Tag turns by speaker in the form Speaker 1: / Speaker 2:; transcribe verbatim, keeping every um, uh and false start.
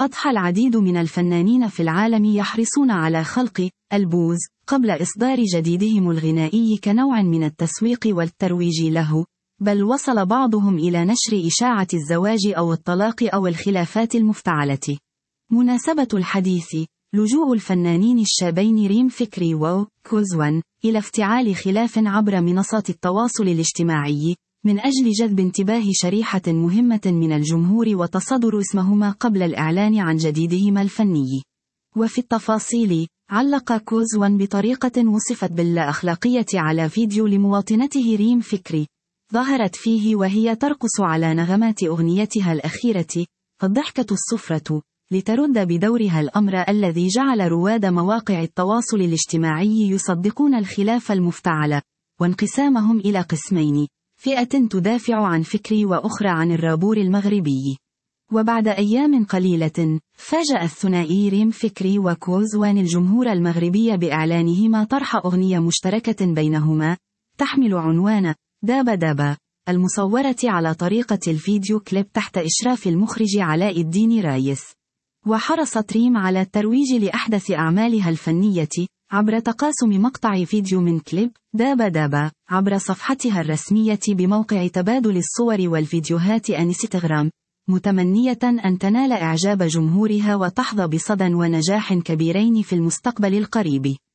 Speaker 1: أضحى العديد من الفنانين في العالم يحرصون على خلق البوز قبل إصدار جديدهم الغنائي كنوع من التسويق والترويج له، بل وصل بعضهم إلى نشر إشاعة الزواج أو الطلاق أو الخلافات المفتعلة. مناسبة الحديث: لجوء الفنانين الشابين ريم فكري و كوز وان إلى افتعال خلاف عبر منصات التواصل الاجتماعي من أجل جذب انتباه شريحة مهمة من الجمهور وتصدر اسمهما قبل الإعلان عن جديدهما الفني. وفي التفاصيل، علق كوز وان بطريقة وصفت باللا أخلاقية على فيديو لمواطنته ريم فكري ظهرت فيه وهي ترقص على نغمات أغنيتها الأخيرة الضحكة الصفرة، لترد بدورها الأمر الذي جعل رواد مواقع التواصل الاجتماعي يصدقون الخلاف المفتعل وانقسامهم إلى قسمين: فئة تدافع عن فكري وأخرى عن الرابور المغربي. وبعد أيام قليلة، فاجأ الثنائي ريم فكري وكوز وان الجمهور المغربي بإعلانهما طرح أغنية مشتركة بينهما تحمل عنوان دابا دابا، المصورة على طريقة الفيديو كليب تحت إشراف المخرج علاء الدين رايس. وحرصت ريم على الترويج لأحدث أعمالها الفنية عبر تقاسم مقطع فيديو من كليب دابا دابا عبر صفحتها الرسمية بموقع تبادل الصور والفيديوهات انستغرام، متمنية أن تنال إعجاب جمهورها وتحظى بصدى ونجاح كبيرين في المستقبل القريب.